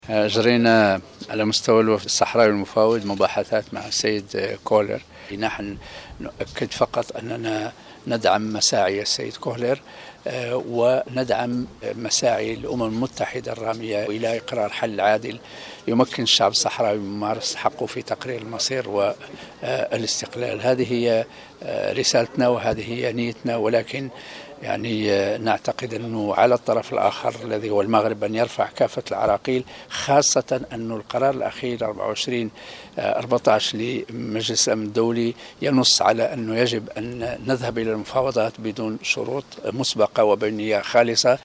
جرينا على مستوى الوفد الصحراوي المفاوض مباحثات مع السيد كولر. نحن نؤكد فقط أننا ندعم مساعي السيد كولر وندعم مساعي الأمم المتحدة الرامية إلى إقرار حل عادل يمكن الشعب الصحراوي من ممارسة حقه في تقرير المصير والاستقلال. هذه هي رسالتنا وهذه هي نيتنا، ولكن نعتقد أنه على الطرف الآخر الذي هو المغرب أن يرفع كافة العراقيل، خاصة أن القرار الأخير 24/14 لمجلس الأمن الدولي ينص على أنه يجب أن نذهب إلى المفاوضات بدون شروط مسبقة وبنية خالصة.